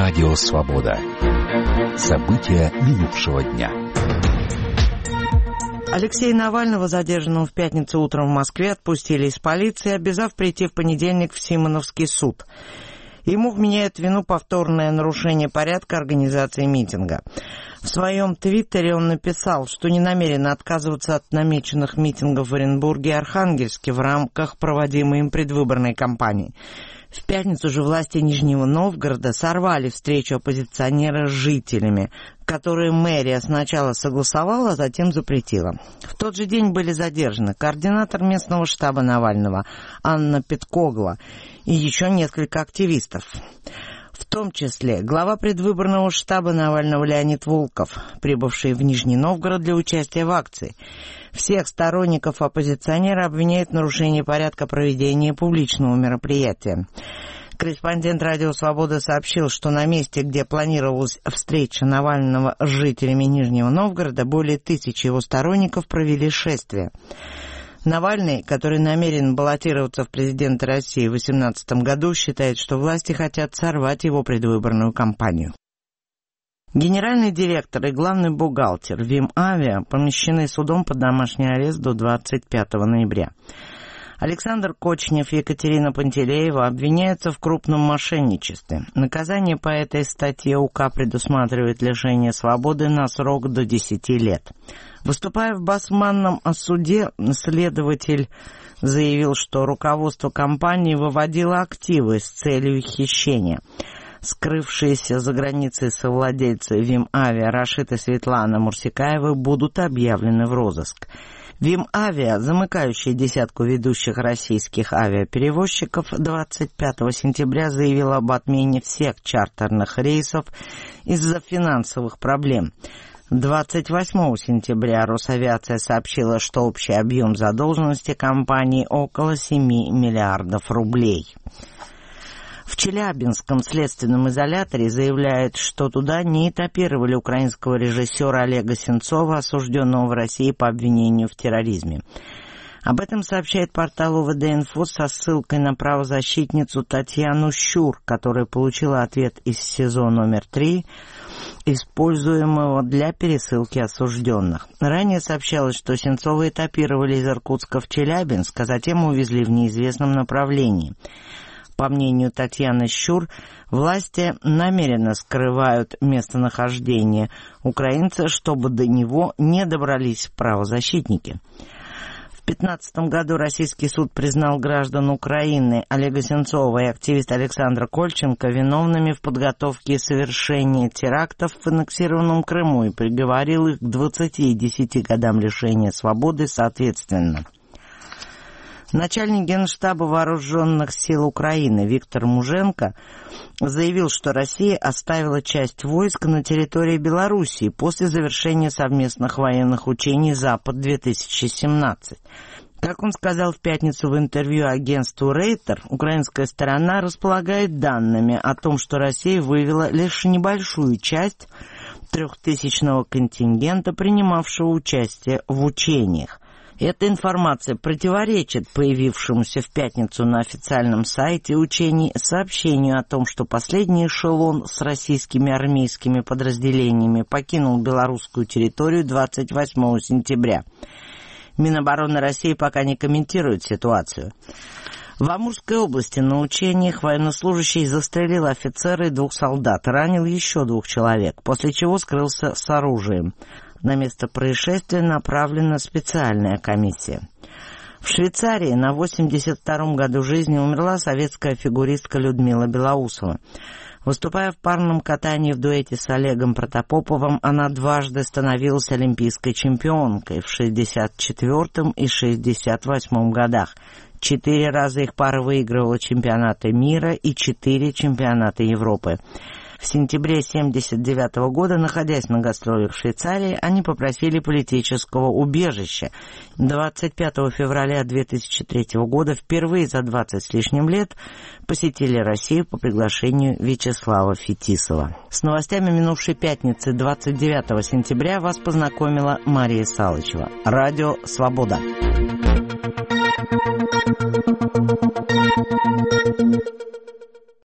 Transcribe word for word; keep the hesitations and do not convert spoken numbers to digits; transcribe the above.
Радио «Свобода». События минувшего дня. Алексея Навального, задержанного в пятницу утром в Москве, отпустили из полиции, обязав прийти в понедельник в Симоновский суд. Ему вменяют вину повторное нарушение порядка организации митинга. В своем твиттере он написал, что не намерен отказываться от намеченных митингов в Оренбурге и Архангельске в рамках проводимой им предвыборной кампании. В пятницу же власти Нижнего Новгорода сорвали встречу оппозиционера с жителями, которые мэрия сначала согласовала, а затем запретила. В тот же день были задержаны координатор местного штаба Навального Анна Петкогла и еще несколько активистов. В том числе глава предвыборного штаба Навального Леонид Волков, прибывший в Нижний Новгород для участия в акции. Всех сторонников оппозиционера обвиняют в нарушении порядка проведения публичного мероприятия. Корреспондент «Радио Свобода» сообщил, что на месте, где планировалась встреча Навального с жителями Нижнего Новгорода, более тысячи его сторонников провели шествие. Навальный, который намерен баллотироваться в президенты России в две тысячи восемнадцатом году, считает, что власти хотят сорвать его предвыборную кампанию. Генеральный директор и главный бухгалтер ВимАвиа помещены судом под домашний арест до двадцать пятого ноября. Александр Кочнев и Екатерина Пантелеева обвиняются в крупном мошенничестве. Наказание по этой статье УК предусматривает лишение свободы на срок до десяти лет. Выступая в Басманном суде, следователь заявил, что руководство компании выводило активы с целью их хищения. Скрывшиеся за границей совладельцы ВимАвиа Рашид и Светлана Мурсикаевы будут объявлены в розыск. ВимАвиа, замыкающая десятку ведущих российских авиаперевозчиков, двадцать пятого сентября заявила об отмене всех чартерных рейсов из-за финансовых проблем. двадцать восьмого сентября Росавиация сообщила, что общий объем задолженности компании около семи миллиардов рублей. В Челябинском следственном изоляторе заявляют, что туда не этапировали украинского режиссера Олега Сенцова, осужденного в России по обвинению в терроризме. Об этом сообщает портал ОВД-Инфо со ссылкой на правозащитницу Татьяну Щур, которая получила ответ из СИЗО номер три, используемого для пересылки осужденных. Ранее сообщалось, что Сенцова этапировали из Иркутска в Челябинск, а затем увезли в неизвестном направлении. По мнению Татьяны Щур, власти намеренно скрывают местонахождение украинца, чтобы до него не добрались правозащитники. В две тысячи пятнадцатом году российский суд признал граждан Украины Олега Сенцова и активиста Александра Кольченко виновными в подготовке и совершении терактов в аннексированном Крыму и приговорил их к двадцати и десяти годам лишения свободы соответственно. Начальник Генштаба Вооруженных сил Украины Виктор Муженко заявил, что Россия оставила часть войск на территории Белоруссии после завершения совместных военных учений «Запад-две тысячи семнадцать». Как он сказал в пятницу в интервью агентству Рейтер, украинская сторона располагает данными о том, что Россия вывела лишь небольшую часть трехтысячного контингента, принимавшего участие в учениях. Эта информация противоречит появившемуся в пятницу на официальном сайте учений сообщению о том, что последний эшелон с российскими армейскими подразделениями покинул белорусскую территорию двадцать восьмого сентября. Минобороны России пока не комментирует ситуацию. В Амурской области на учениях военнослужащий застрелил офицера и двух солдат, ранил еще двух человек, после чего скрылся с оружием. На место происшествия направлена специальная комиссия. В Швейцарии на восемьдесят втором году жизни умерла советская фигуристка Людмила Белоусова. Выступая в парном катании в дуэте с Олегом Протопоповым, она дважды становилась олимпийской чемпионкой в шестьдесят четвёртом и шестьдесят восьмом годах. Четыре раза их пара выигрывала чемпионаты мира и четыре чемпионата Европы. В сентябре тысяча девятьсот семьдесят девятого года, находясь на гастролях в Швейцарии, они попросили политического убежища. двадцать пятого февраля две тысячи третьего года впервые за двадцать с лишним лет посетили Россию по приглашению Вячеслава Фетисова. С новостями минувшей пятницы двадцать девятого сентября вас познакомила Мария Салычева. Радио «Свобода».